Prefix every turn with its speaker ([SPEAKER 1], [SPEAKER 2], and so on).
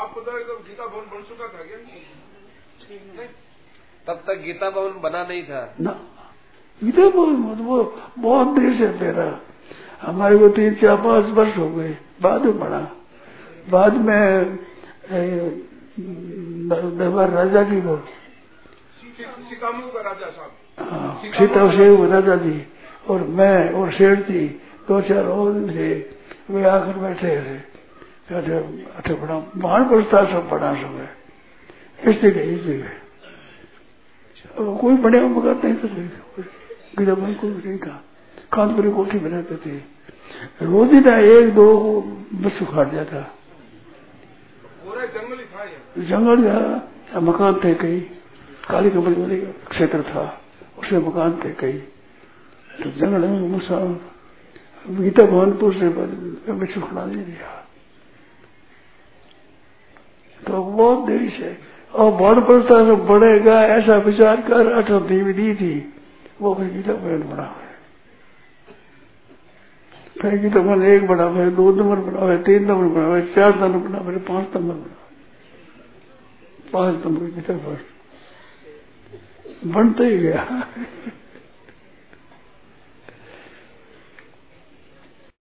[SPEAKER 1] आपको तो गीता भवन बन चुका था क्या? नहीं,
[SPEAKER 2] तब तक गीता भवन बना नहीं था
[SPEAKER 3] ना। गीता भवन वो बहुत देर से मेरा, हमारे को 3, 4, 5 वर्ष हो गए, बाद में बना। बाद में दरबार राजा की वो
[SPEAKER 1] सीतामऊ का राजा साहब,
[SPEAKER 3] सीता शेख राजा जी और मैं और शेर जी 2, 4 और थे, वे आकर बैठे थे, कहते अच्छा बड़ा महान पुरस्कार सब बड़ा सब है, इस जगह कोई बड़े मगर नहीं थे, गीता भाई को नहीं कहा, कानपुरी कोठी बनाते थे, रोज ही ना 1, 2 बस उखाड़ जाता,
[SPEAKER 1] जंगल ही था,
[SPEAKER 3] जंगल था, मकान थे कई, काली कमल वाले क्षेत्र था, उसमें मकान थे कई, तो जंगल में गीता भवनपुर से बिच्छू खड़ा नहीं दिया, तो बहुत देरी से। और भवन पड़ता है बढ़ेगा ऐसा विचार कर 8 दी थी, वो फिर गीता भवन बना है, फिर गीता भवन 1 बना, फिर 2 नंबर बना, फिर 3 नंबर बना, फिर 4 नंबर बना, फिर 5 नंबर बना, 5 नंबर गीता भवन बनते ही गया।